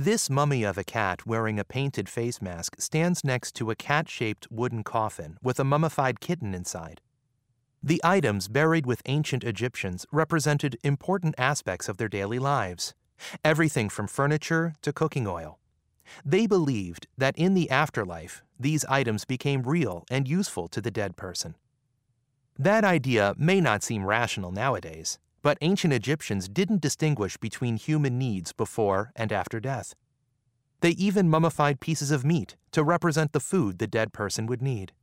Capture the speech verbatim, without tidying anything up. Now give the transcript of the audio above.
This mummy of a cat wearing a painted face mask stands next to a cat-shaped wooden coffin with a mummified kitten inside. The items buried with ancient Egyptians represented important aspects of their daily lives, everything from furniture to cooking oil. They believed that in the afterlife, these items became real and useful to the dead person. That idea may not seem rational nowadays, but ancient Egyptians didn't distinguish between human needs before and after death. They even mummified pieces of meat to represent the food the dead person would need.